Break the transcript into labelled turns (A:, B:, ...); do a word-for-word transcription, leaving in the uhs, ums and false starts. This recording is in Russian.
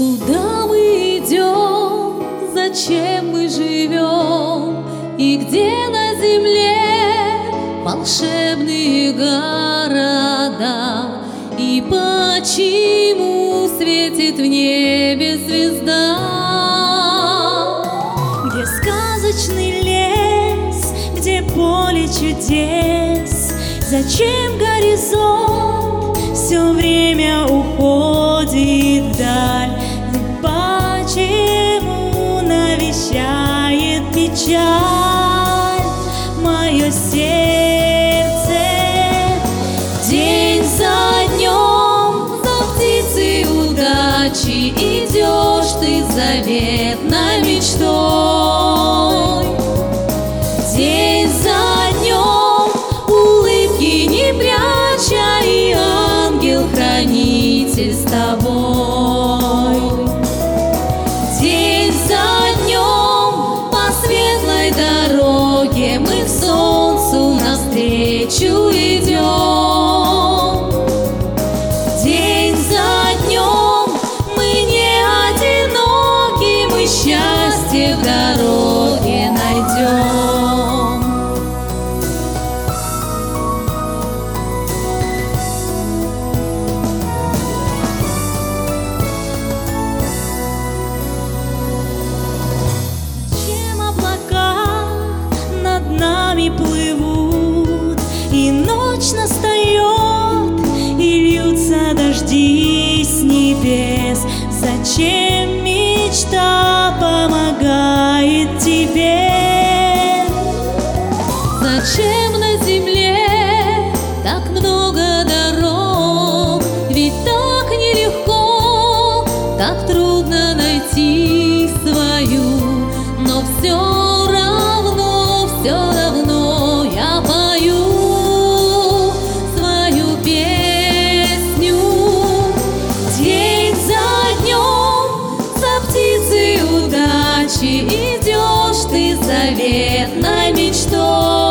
A: Куда мы идем, зачем мы живем, и где на земле волшебные города, и почему светит в небе звезда?
B: Где сказочный лес, где поле чудес, зачем горизонт все время уходит вдаль? И почему навещает печаль мое сердце? День за днем, за птицей удачи идешь ты заветной мечтой. День за днем, улыбки не пряча, и ангел-хранитель с тобой. День за днем, по светлой дороге мы к солнцу навстречу идем. День за днем, мы не одиноки, мы счастье в дороге найдем. Плывут, и ночь настает, и льются дожди с небес. Зачем мечта помогает тебе?
A: Зачем на земле так много дорог? Ведь так нелегко, так трудно найти свою, но все равно, все равно я пою свою песню. День за днем, за птицей удачи идешь ты заветной мечтой.